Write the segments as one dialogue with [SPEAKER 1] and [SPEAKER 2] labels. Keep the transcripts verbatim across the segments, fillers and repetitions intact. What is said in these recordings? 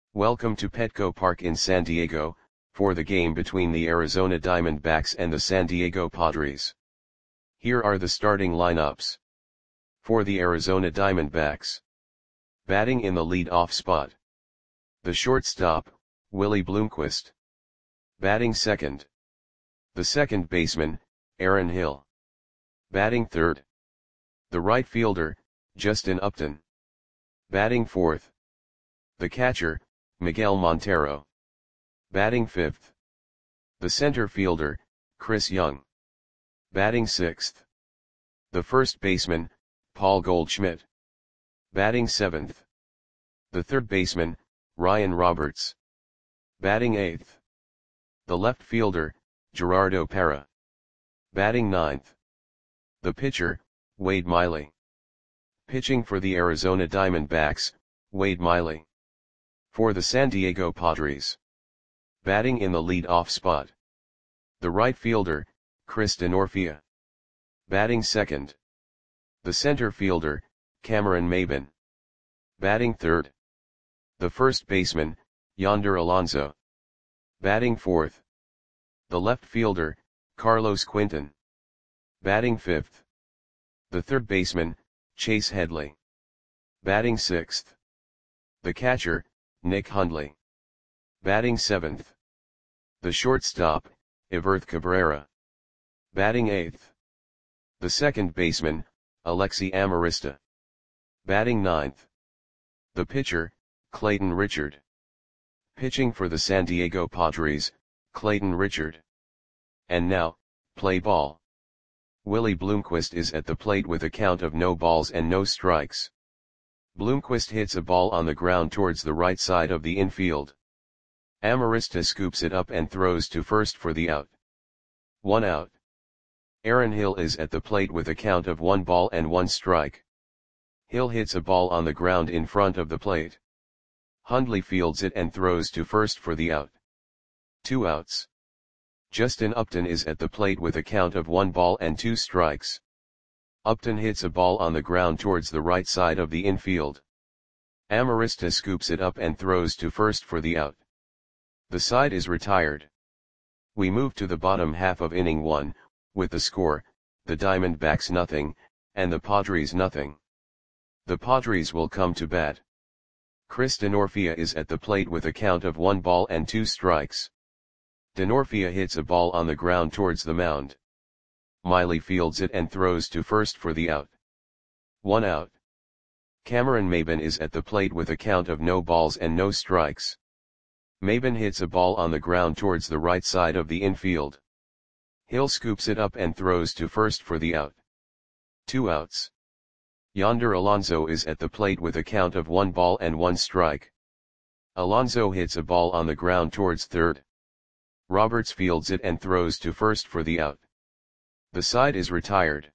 [SPEAKER 1] Welcome to Petco Park in San Diego, for the game between the Arizona Diamondbacks and the San Diego Padres. Here are the starting lineups. For the Arizona Diamondbacks. Batting in the lead-off spot. The shortstop, Willie Bloomquist. Batting second. The second baseman, Aaron Hill. Batting third. The right fielder, Justin Upton. Batting fourth. The catcher, Miguel Montero. Batting fifth. The center fielder, Chris Young. Batting sixth. The first baseman, Paul Goldschmidt. Batting seventh. The third baseman, Ryan Roberts. Batting eighth. The left fielder, Gerardo Parra. Batting ninth. The pitcher, Wade Miley. Pitching for the Arizona Diamondbacks, Wade Miley. For the San Diego Padres. Batting in the lead-off spot. The right fielder, Chris Denorfia. Batting second. The center fielder, Cameron Maybin. Batting third. The first baseman, Yonder Alonso. Batting fourth. The left fielder, Carlos Quinton. Batting fifth. The third baseman, Chase Headley. Batting sixth. The catcher, Nick Hundley. Batting seventh. The shortstop, Everth Cabrera. Batting eighth. The second baseman, Alexi Amarista. Batting ninth. The pitcher, Clayton Richard. Pitching for the San Diego Padres, Clayton Richard. And now, play ball. Willie Bloomquist is at the plate with a count of no balls and no strikes. Bloomquist hits a ball on the ground towards the right side of the infield. Amarista scoops it up and throws to first for the out. One out. Aaron Hill is at the plate with a count of one ball and one strike. Hill hits a ball on the ground in front of the plate. Hundley fields it and throws to first for the out. Two outs. Justin Upton is at the plate with a count of one ball and two strikes. Upton hits a ball on the ground towards the right side of the infield. Amarista scoops it up and throws to first for the out. The side is retired. We move to the bottom half of inning one, with the score, the Diamondbacks nothing, and the Padres nothing. The Padres will come to bat. Chris Denorfia is at the plate with a count of one ball and two strikes. Denorfia hits a ball on the ground towards the mound. Miley fields it and throws to first for the out. One out. Cameron Maybin is at the plate with a count of no balls and no strikes. Maybin hits a ball on the ground towards the right side of the infield. Hill scoops it up and throws to first for the out. Two outs. Yonder Alonso is at the plate with a count of one ball and one strike. Alonso hits a ball on the ground towards third. Roberts fields it and throws to first for the out. The side is retired.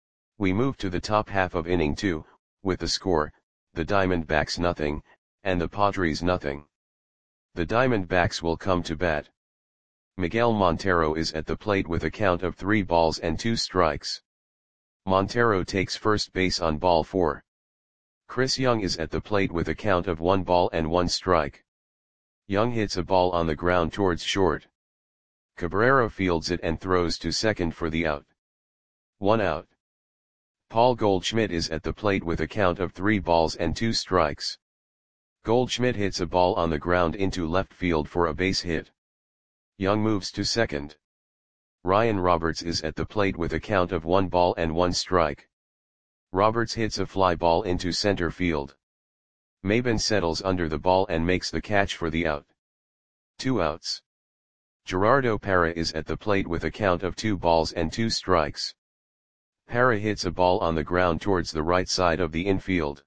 [SPEAKER 1] We move to the top half of inning two, with the score, the Diamondbacks nothing, and the Padres nothing. The Diamondbacks will come to bat. Miguel Montero is at the plate with a count of three balls and two strikes. Montero takes first base on ball four. Chris Young is at the plate with a count of one ball and one strike. Young hits a ball on the ground towards short. Cabrera fields it and throws to second for the out. One out. Paul Goldschmidt is at the plate with a count of three balls and two strikes. Goldschmidt hits a ball on the ground into left field for a base hit. Young moves to second. Ryan Roberts is at the plate with a count of one ball and one strike. Roberts hits a fly ball into center field. Maybin settles under the ball and makes the catch for the out. Two outs. Gerardo Parra is at the plate with a count of two balls and two strikes. Parra hits a ball on the ground towards the right side of the infield.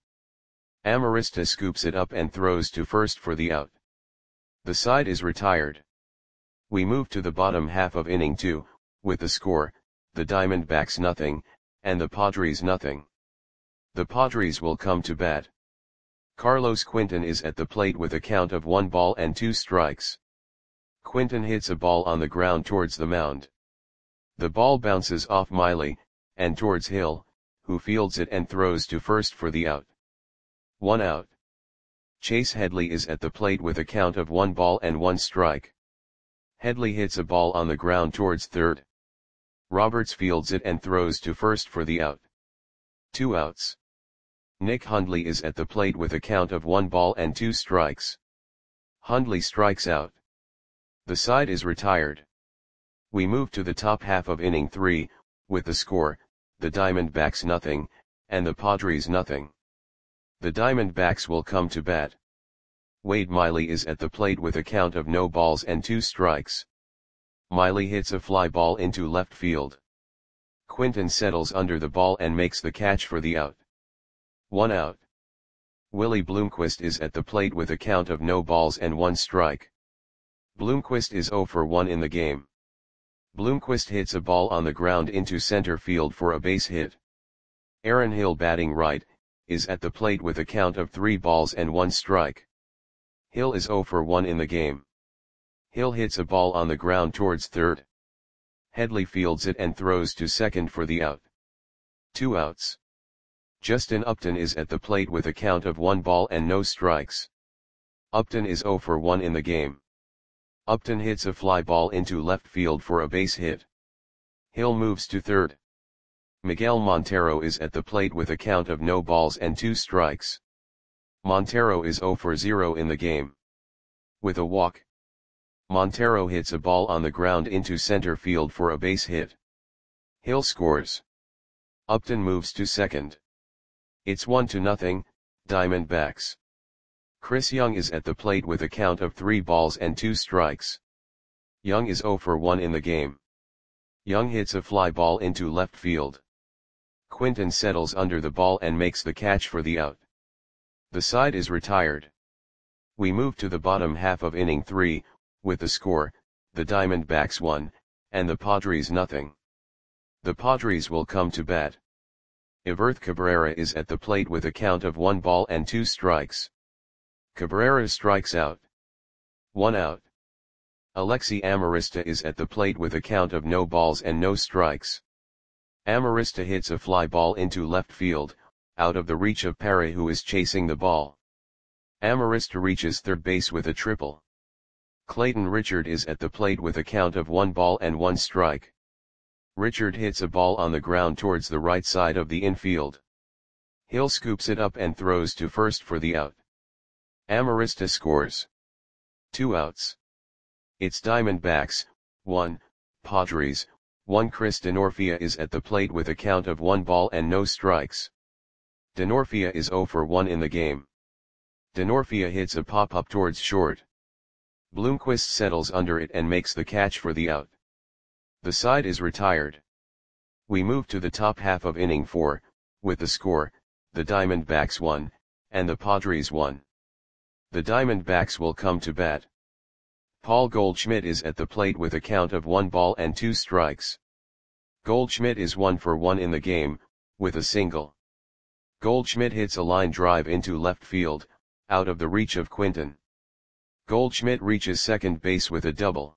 [SPEAKER 1] Amarista scoops it up and throws to first for the out. The side is retired. We move to the bottom half of inning two, with the score, the Diamondbacks nothing, and the Padres nothing. The Padres will come to bat. Carlos Quinton is at the plate with a count of one ball and two strikes. Quinton hits a ball on the ground towards the mound. The ball bounces off Miley, and towards Hill, who fields it and throws to first for the out. One out. Chase Headley is at the plate with a count of one ball and one strike. Headley hits a ball on the ground towards third. Roberts fields it and throws to first for the out. Two outs. Nick Hundley is at the plate with a count of one ball and two strikes. Hundley strikes out. The side is retired. We move to the top half of inning three, with the score, the Diamondbacks nothing, and the Padres nothing. The Diamondbacks will come to bat. Wade Miley is at the plate with a count of no balls and two strikes. Miley hits a fly ball into left field. Quinton settles under the ball and makes the catch for the out. One out. Willie Bloomquist is at the plate with a count of no balls and one strike. Bloomquist is zero for one in the game. Bloomquist hits a ball on the ground into center field for a base hit. Aaron Hill, batting right, is at the plate with a count of three balls and one strike. Hill is zero for one in the game. Hill hits a ball on the ground towards third. Headley fields it and throws to second for the out. Two outs. Justin Upton is at the plate with a count of one ball and no strikes. Upton is zero for one in the game. Upton hits a fly ball into left field for a base hit. Hill moves to third. Miguel Montero is at the plate with a count of no balls and two strikes. Montero is zero for zero in the game. With a walk, Montero hits a ball on the ground into center field for a base hit. Hill scores. Upton moves to second. It's one to nothing, Diamondbacks. Chris Young is at the plate with a count of three balls and two strikes. Young is zero for one in the game. Young hits a fly ball into left field. Quinton settles under the ball and makes the catch for the out. The side is retired. We move to the bottom half of inning three, with the score, the Diamondbacks one, and the Padres nothing. The Padres will come to bat. Everth Cabrera is at the plate with a count of one ball and two strikes. Cabrera strikes out. One out. Alexi Amarista is at the plate with a count of no balls and no strikes. Amarista hits a fly ball into left field, out of the reach of Parra, who is chasing the ball. Amarista reaches third base with a triple. Clayton Richard is at the plate with a count of one ball and one strike. Richard hits a ball on the ground towards the right side of the infield. Hill scoops it up and throws to first for the out. Amarista scores. Two outs. It's Diamondbacks, one, Padres, one. Chris Denorfia is at the plate with a count of one ball and no strikes. Denorfia is zero for one in the game. Denorfia hits a pop-up towards short. Bloomquist settles under it and makes the catch for the out. The side is retired. We move to the top half of inning four, with the score, the Diamondbacks one, and the Padres one. The Diamondbacks will come to bat. Paul Goldschmidt is at the plate with a count of one ball and two strikes. Goldschmidt is one for one in the game, with a single. Goldschmidt hits a line drive into left field, out of the reach of Quinton. Goldschmidt reaches second base with a double.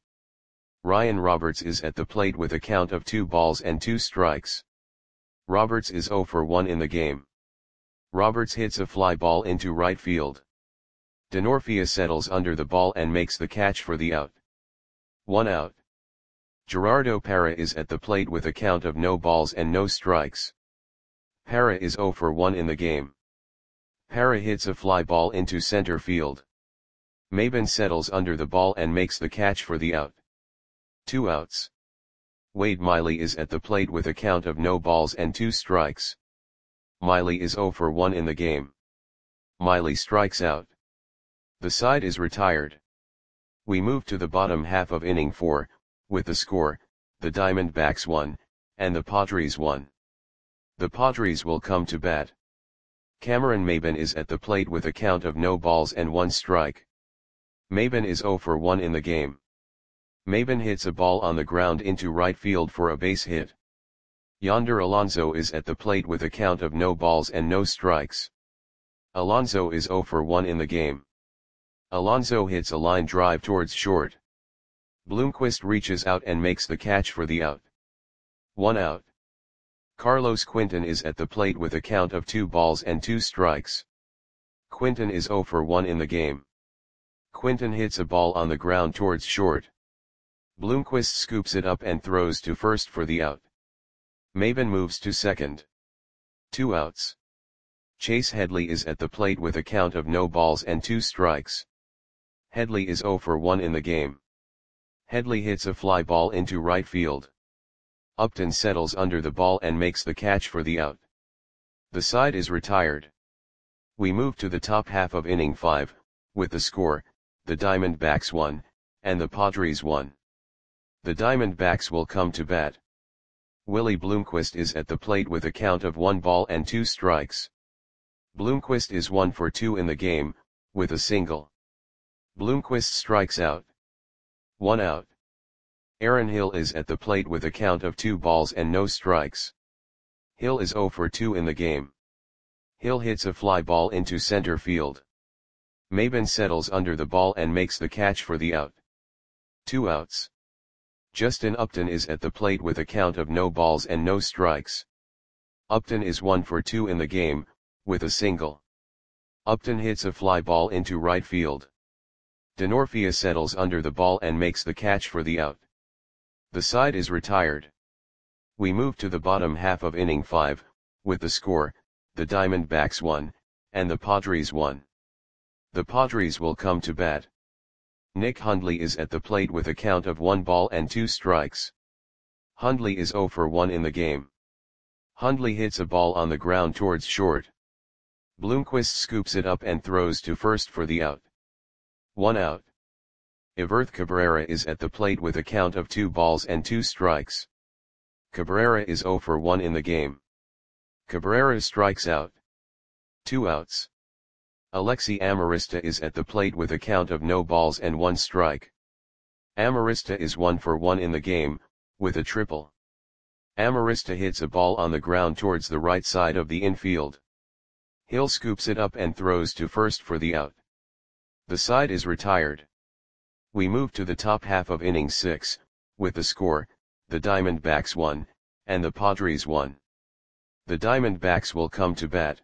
[SPEAKER 1] Ryan Roberts is at the plate with a count of two balls and two strikes. Roberts is zero for one in the game. Roberts hits a fly ball into right field. Denorfia settles under the ball and makes the catch for the out. One out. Gerardo Parra is at the plate with a count of no balls and no strikes. Parra is zero for one in the game. Parra hits a fly ball into center field. Maben settles under the ball and makes the catch for the out. Two outs. Wade Miley is at the plate with a count of no balls and two strikes. Miley is zero for one in the game. Miley strikes out. The side is retired. We move to the bottom half of inning four, with the score, the Diamondbacks one, and the Padres one. The Padres will come to bat. Cameron Maben is at the plate with a count of no balls and one strike. Maben is zero for one in the game. Maben hits a ball on the ground into right field for a base hit. Yonder Alonso is at the plate with a count of no balls and no strikes. Alonso is zero for one in the game. Alonso hits a line drive towards short. Bloomquist reaches out and makes the catch for the out. One out. Carlos Quinton is at the plate with a count of two balls and two strikes. Quinton is zero for one in the game. Quinton hits a ball on the ground towards short. Bloomquist scoops it up and throws to first for the out. Maben moves to second. Two outs. Chase Headley is at the plate with a count of no balls and two strikes. Headley is zero for one in the game. Headley hits a fly ball into right field. Upton settles under the ball and makes the catch for the out. The side is retired. We move to the top half of inning five, with the score, the Diamondbacks one, and the Padres one. The Diamondbacks will come to bat. Willie Bloomquist is at the plate with a count of one ball and two strikes. Bloomquist is one for two in the game, with a single. Bloomquist strikes out. One out. Aaron Hill is at the plate with a count of two balls and no strikes. Hill is zero for two in the game. Hill hits a fly ball into center field. Maben settles under the ball and makes the catch for the out. Two outs. Justin Upton is at the plate with a count of no balls and no strikes. Upton is one for two in the game, with a single. Upton hits a fly ball into right field. Denorfia settles under the ball and makes the catch for the out. The side is retired. We move to the bottom half of inning five, with the score, the Diamondbacks one, and the Padres one. The Padres will come to bat. Nick Hundley is at the plate with a count of one ball and two strikes. Hundley is zero for one in the game. Hundley hits a ball on the ground towards short. Bloomquist scoops it up and throws to first for the out. One out. Everth Cabrera is at the plate with a count of two balls and two strikes. Cabrera is zero for one in the game. Cabrera strikes out. Two outs. Alexi Amarista is at the plate with a count of no balls and one strike. Amarista is one for one in the game, with a triple. Amarista hits a ball on the ground towards the right side of the infield. Hill scoops it up and throws to first for the out. The side is retired. We move to the top half of inning six, with the score, the Diamondbacks one, and the Padres one. The Diamondbacks will come to bat.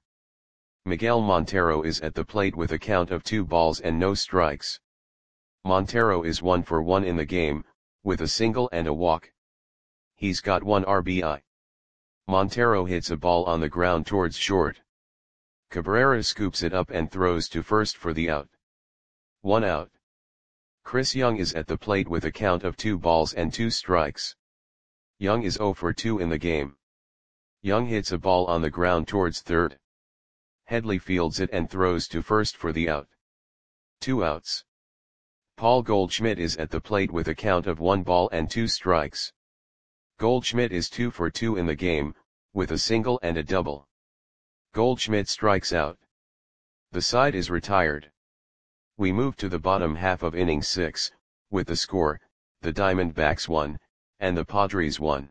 [SPEAKER 1] Miguel Montero is at the plate with a count of two balls and no strikes. Montero is one for one in the game, with a single and a walk. He's got one R B I. Montero hits a ball on the ground towards short. Cabrera scoops it up and throws to first for the out. One out. Chris Young is at the plate with a count of two balls and two strikes. Young is zero for two in the game. Young hits a ball on the ground towards third. Headley fields it and throws to first for the out. Two outs. Paul Goldschmidt is at the plate with a count of one ball and two strikes. Goldschmidt is two for two in the game, with a single and a double. Goldschmidt strikes out. The side is retired. We move to the bottom half of inning six, with the score, the Diamondbacks one, and the Padres one.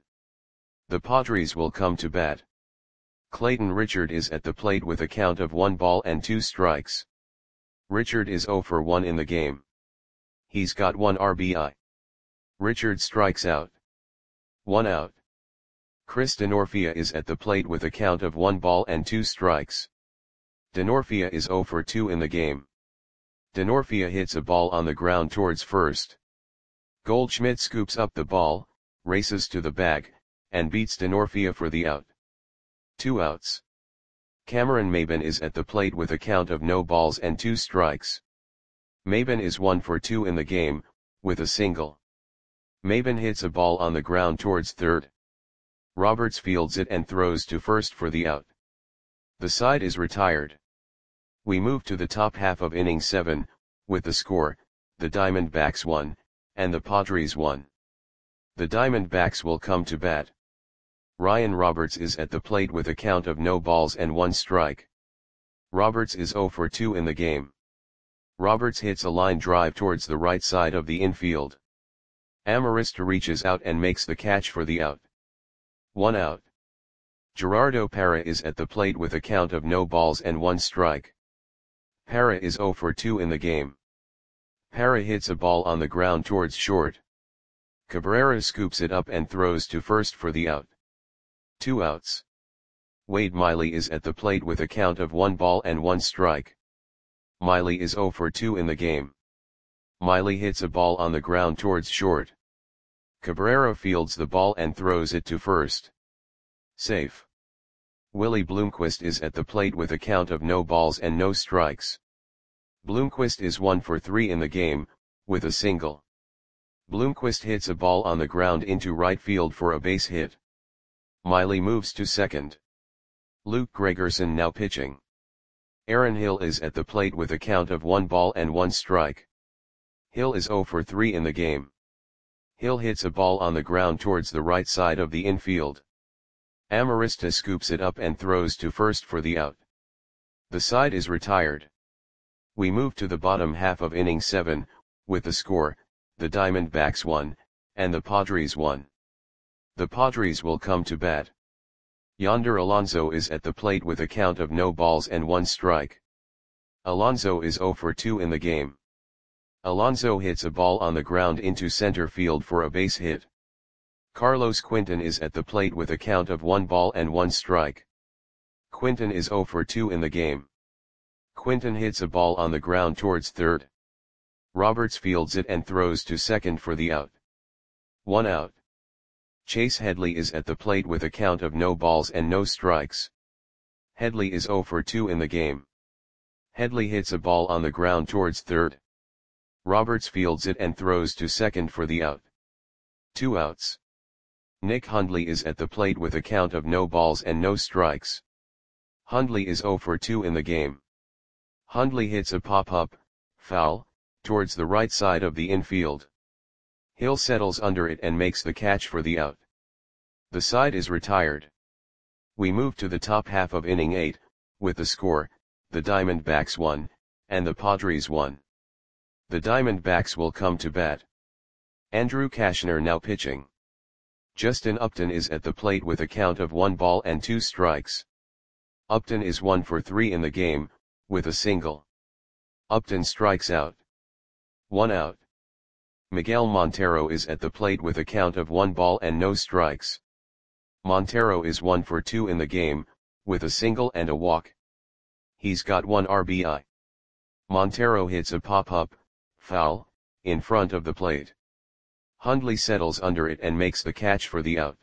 [SPEAKER 1] The Padres will come to bat. Clayton Richard is at the plate with a count of one ball and two strikes. Richard is zero for one in the game. He's got one R B I. Richard strikes out. One out. Chris Denorfia is at the plate with a count of one ball and two strikes. Denorfia is zero for two in the game. Denorfia hits a ball on the ground towards first. Goldschmidt scoops up the ball, races to the bag, and beats Denorfia for the out. Two outs. Cameron Maben is at the plate with a count of no balls and two strikes. Maben is one for two in the game, with a single. Maben hits a ball on the ground towards third. Roberts fields it and throws to first for the out. The side is retired. We move to the top half of inning seven, with the score, the Diamondbacks one, and the Padres one. The Diamondbacks will come to bat. Ryan Roberts is at the plate with a count of no balls and one strike. Roberts is zero for two in the game. Roberts hits a line drive towards the right side of the infield. Amarista reaches out and makes the catch for the out. One out. Gerardo Parra is at the plate with a count of no balls and one strike. Parra is zero for two in the game. Parra hits a ball on the ground towards short. Cabrera scoops it up and throws to first for the out. Two outs. Wade Miley is at the plate with a count of one ball and one strike. Miley is zero for two in the game. Miley hits a ball on the ground towards short. Cabrera fields the ball and throws it to first. Safe. Willie Bloomquist is at the plate with a count of no balls and no strikes. Bloomquist is one for three in the game, with a single. Bloomquist hits a ball on the ground into right field for a base hit. Miley moves to second. Luke Gregerson now pitching. Aaron Hill is at the plate with a count of one ball and one strike. Hill is zero for three in the game. Hill hits a ball on the ground towards the right side of the infield. Amarista scoops it up and throws to first for the out. The side is retired. We move to the bottom half of inning seven, with the score, the Diamondbacks won, and the Padres won. The Padres will come to bat. Yonder Alonso is at the plate with a count of no balls and one strike. Alonso is zero for two in the game. Alonso hits a ball on the ground into center field for a base hit. Carlos Quinton is at the plate with a count of one ball and one strike. Quinton is zero for two in the game. Quinton hits a ball on the ground towards third. Roberts fields it and throws to second for the out. One out. Chase Headley is at the plate with a count of no balls and no strikes. Headley is zero for two in the game. Headley hits a ball on the ground towards third. Roberts fields it and throws to second for the out. Two outs. Nick Hundley is at the plate with a count of no balls and no strikes. Hundley is zero for two in the game. Hundley hits a pop-up, foul, towards the right side of the infield. Hill settles under it and makes the catch for the out. The side is retired. We move to the top half of inning eight, with the score, the Diamondbacks won, and the Padres won. The Diamondbacks will come to bat. Andrew Cashner now pitching. Justin Upton is at the plate with a count of one ball and two strikes. Upton is one for three in the game, with a single. Upton strikes out. One out. Miguel Montero is at the plate with a count of one ball and no strikes. Montero is one for two in the game, with a single and a walk. He's got one R B I. Montero hits a pop-up, foul, in front of the plate. Hundley settles under it and makes the catch for the out.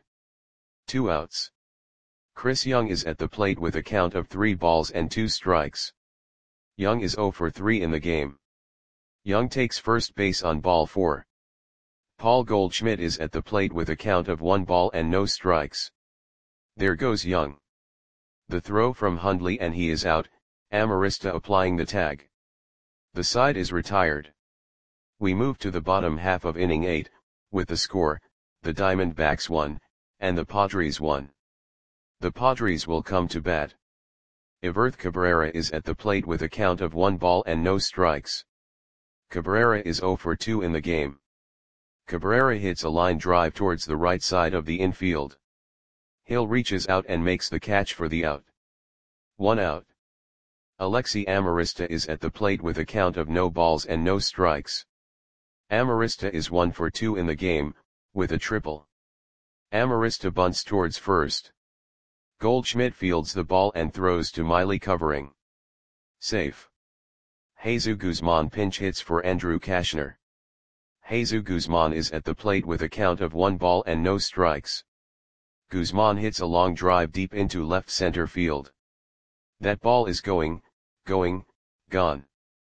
[SPEAKER 1] Two outs. Chris Young is at the plate with a count of three balls and two strikes. Young is zero for three in the game. Young takes first base on ball four. Paul Goldschmidt is at the plate with a count of one ball and no strikes. There goes Young. The throw from Hundley and he is out, Amarista applying the tag. The side is retired. We move to the bottom half of inning eight, with the score, the Diamondbacks won, and the Padres won. The Padres will come to bat. Everth Cabrera is at the plate with a count of one ball and no strikes. Cabrera is zero for two in the game. Cabrera hits a line drive towards the right side of the infield. Hill reaches out and makes the catch for the out. One out. Alexi Amarista is at the plate with a count of no balls and no strikes. Amarista is one for two in the game, with a triple. Amarista bunts towards first. Goldschmidt fields the ball and throws to Miley covering. Safe. Jesus Guzman pinch hits for Andrew Cashner. Jesus Guzman is at the plate with a count of one ball and no strikes. Guzman hits a long drive deep into left center field. That ball is going, going, gone.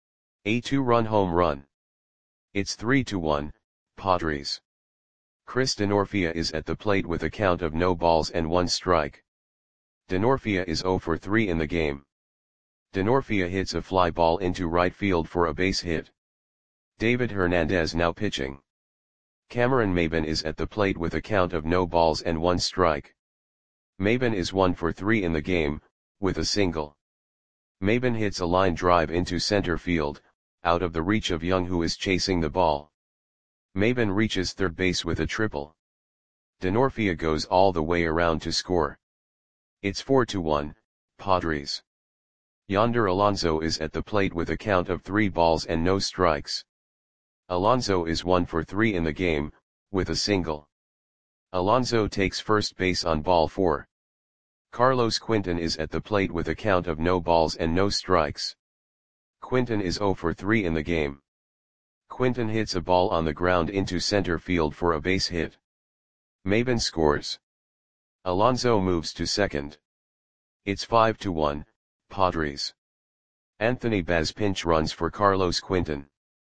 [SPEAKER 1] A two-run home run. It's three to one, Padres. Chris Denorfia is at the plate with a count of no balls and one strike. Denorfia is zero for three in the game. Denorfia hits a fly ball into right field for a base hit. David Hernandez now pitching. Cameron Maybin is at the plate with a count of no balls and one strike. Maybin is one for three in the game, with a single. Maybin hits a line drive into center field, out of the reach of Young who is chasing the ball. Maybin reaches third base with a triple. Denorfia goes all the way around to score. It's four to one, Padres. Yonder Alonso is at the plate with a count of three balls and no strikes. Alonso is one for three in the game, with a single. Alonso takes first base on ball four. Carlos Quinton is at the plate with a count of no balls and no strikes. Quinton is zero for three in the game. Quinton hits a ball on the ground into center field for a base hit. Maybin scores. Alonso moves to second. It's five to one, Padres. Anthony Baz pinch runs for Carlos Quinton.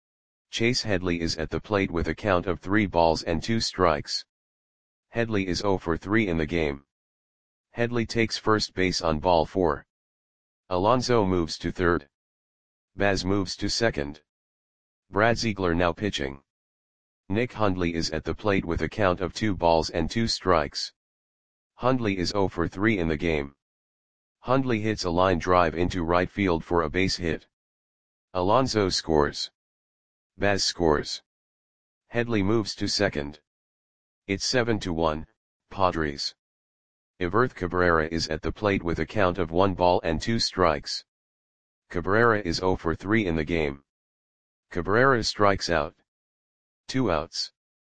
[SPEAKER 1] Chase Headley is at the plate with a count of three balls and two strikes. Headley is zero for three in the game. Headley takes first base on ball four. Alonso moves to third. Baz moves to second. Brad Ziegler now pitching. Nick Hundley is at the plate with a count of two balls and two strikes. Hundley is zero for three in the game. Hundley hits a line drive into right field for a base hit. Alonso scores. Baz scores. Headley moves to second. It's seven to one, Padres. Everth Cabrera is at the plate with a count of one ball and two strikes. Cabrera is zero for three in the game. Cabrera strikes out. Two outs.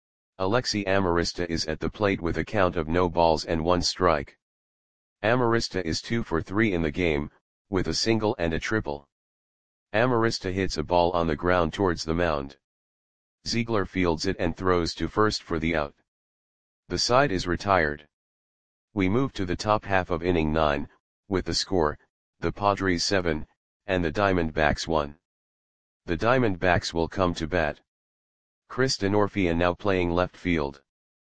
[SPEAKER 1] Alexi Amarista is at the plate with a count of no balls and one strike. Amarista is two for three in the game, with a single and a triple. Amarista hits a ball on the ground towards the mound. Ziegler fields it and throws to first for the out. The side is retired. We move to the top half of inning nine, with the score, the Padres seven, and the Diamondbacks one. The Diamondbacks will come to bat. Chris Denorfia now playing left field.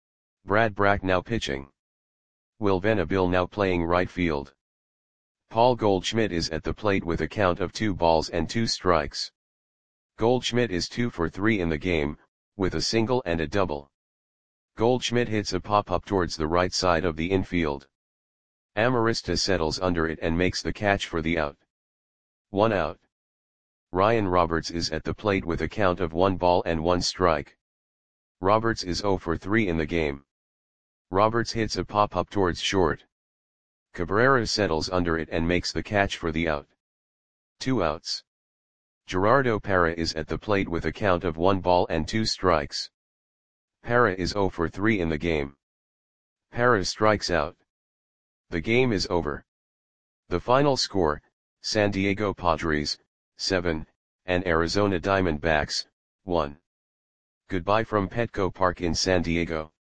[SPEAKER 1] Brad Brach now pitching. Will Venable now playing right field. Paul Goldschmidt is at the plate with a count of two balls and two strikes. Goldschmidt is two for three in the game, with a single and a double. Goldschmidt hits a pop-up towards the right side of the infield. Amarista settles under it and makes the catch for the out. One out. Ryan Roberts is at the plate with a count of one ball and one strike. Roberts is zero for three in the game. Roberts hits a pop-up towards short. Cabrera settles under it and makes the catch for the out. Two outs. Gerardo Parra is at the plate with a count of one ball and two strikes. Parra is zero for three in the game. Parra strikes out. The game is over. The final score, San Diego Padres, seven, and Arizona Diamondbacks, one. Goodbye from Petco Park in San Diego.